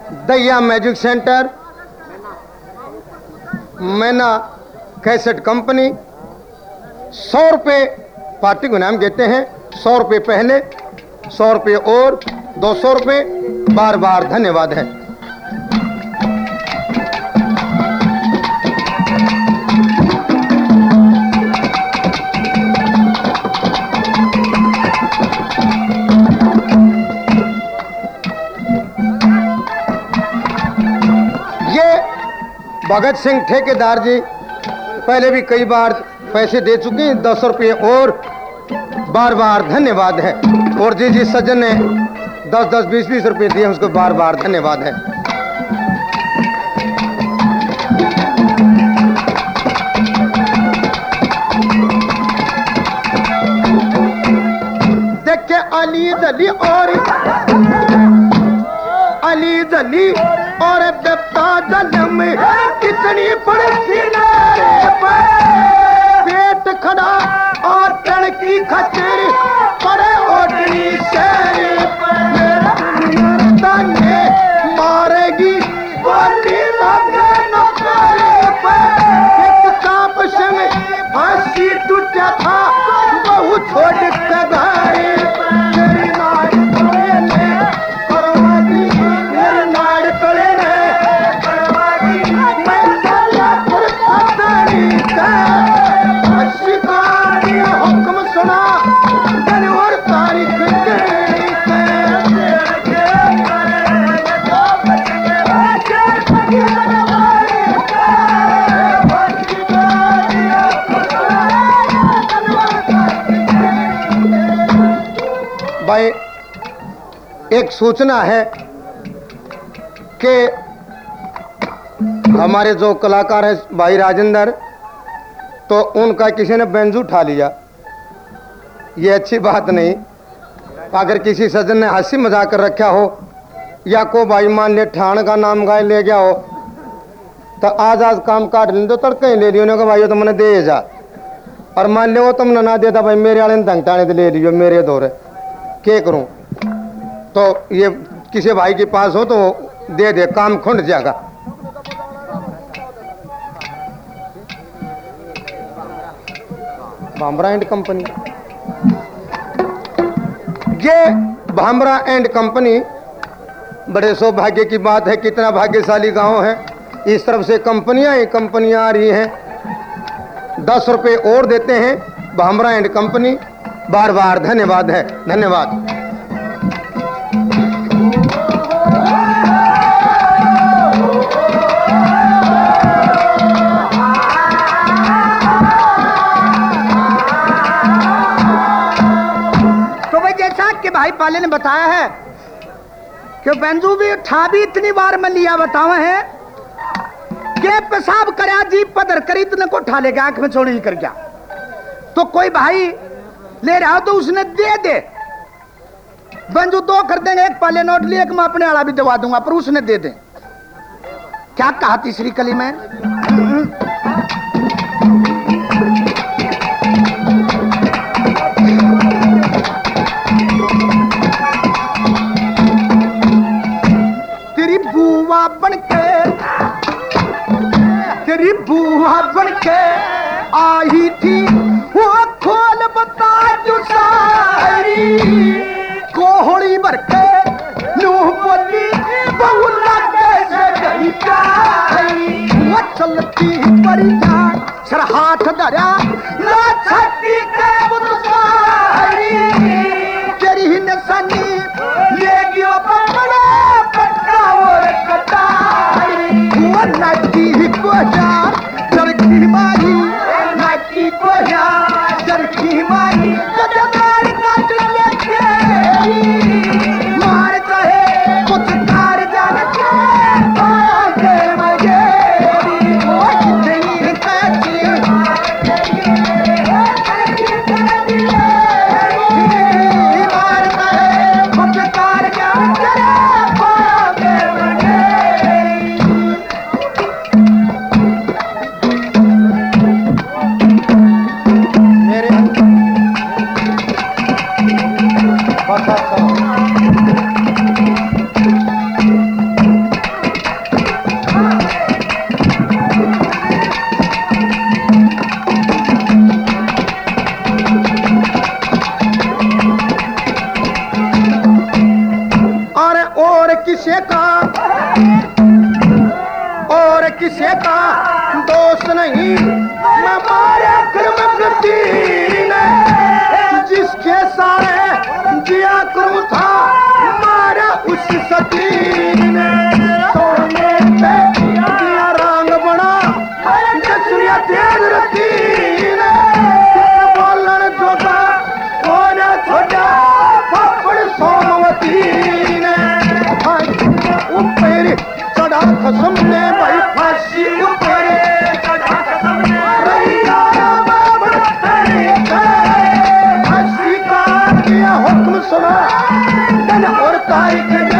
दैया magic centre, Maina cassette company. 100 रुपये party को नाम कहते हैं। 100 रुपये पहले, 100 रुपये और 200 रुपये। बार बार धन्यवाद है। भगत सिंह ठेकेदार जी पहले भी कई बार पैसे दे चुके हैं, 200 रुपये और बार बार धन्यवाद है। और जी सज्जन ने 10-10, 20-20 रुपये दिए, उसको बार बार धन्यवाद है। देखे अली दली और दत्ता जन्म में कितनी बड़ी पेट खड़ा और तन की खचर पड़े ओटनी शेर ताने मारेगी बोली लगे नौकरे पे। एक सांप से फांसी टूटा था, बहु छोड़ के गए। हुक्म सुना और तारीख भाई एक सूचना है कि हमारे जो कलाकार है भाई राजेंद्र, तो उनका किसी ने बेंजू उठा लिया। ये अच्छी बात नहीं। अगर किसी सज्जन ने हंसी मजाक कर रखा हो या को भाई मान ले ठाण का नाम गाय ले गया हो, तो आज काम काट लें, तो तड़के ले लियो ने भाई तो मैंने दे जा। और मान लो तुमने ना देता भाई मेरे वाले ने धंगटाने तो ले लियो मेरे दौरे क्या करूं। तो ये किसी भाई के पास हो तो दे दे, काम खुंड जाएगा। भामरा एंड कंपनी, ये भामरा एंड कंपनी बड़े सौभाग्य की बात है। कितना भाग्यशाली गांव है, इस तरफ से कंपनियां आ रही हैं। 10 रुपये और देते हैं भामरा एंड कंपनी। बार बार धन्यवाद है, धन्यवाद। भाई पाले ने बताया है कि बेंजू भी ठा भी इतनी बार में लिया बतावा है कि पेशाब करया जीप पदर करी इतने को ठा लेगा, आंख में छोड़ी कर गया। तो कोई भाई ले रहा हो तो उसने दे दे। बेंजू 2 कर देंगे, एक पाले नोट लिए, एक मैं अपने आड़ा भी दबा दूंगा, पर उसने दे दे। क्या कहा तीसरी कली में? तेरी बुआ बनके आई थी वो खोल बता जो सारी कोहड़ी भरके नूह बोली बहु लागे से गई प्यारी। वो चलती परी जान सर हाथ धरा ला छठी के बुतसारी। तेरी ही निशानी ले गयो पकड़ा पटका और कटाई। वो नाची को यार चरखी मारी, नाची को यार चरखी मारी। जजमार काट लेके मार कहे कुछ कार जान के आगे मजेरी। वो कितनी कैसी किसे का और किसे का दोस्त नहीं, मैं मारे कर्म जिसके सारे जिया करूं था मारा उस सती ने। सोने पे दिया रंग बना जसरिया तेज रखी ने, बोलन जोगा कोने छोड़ा पापड़ सोमवती ने। ऊपर चढ़ा खसम ने भाई फांसी ऊपर चढ़ा खसम ने रैया बाबड़ फांसी का दिया हुक्म सुना दिन और तारीख ने।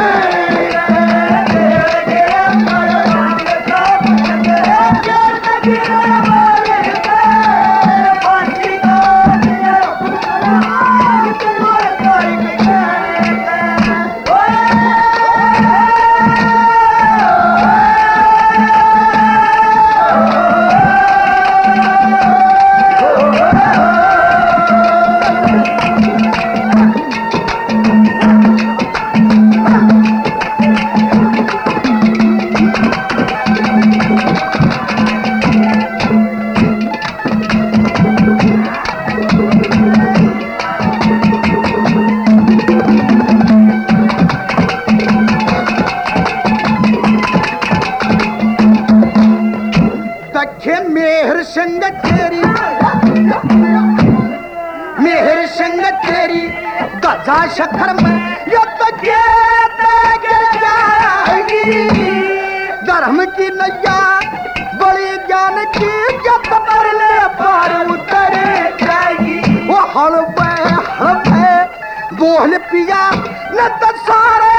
मेहर संगत तेरी, मेहर संगत तेरी गजा शक्कर में जाएगी। धर्म की नैया बड़ी ज्ञान की जब पर ले पार उतर जाएगी। वो हड़ पे बोल पिया न तो सारे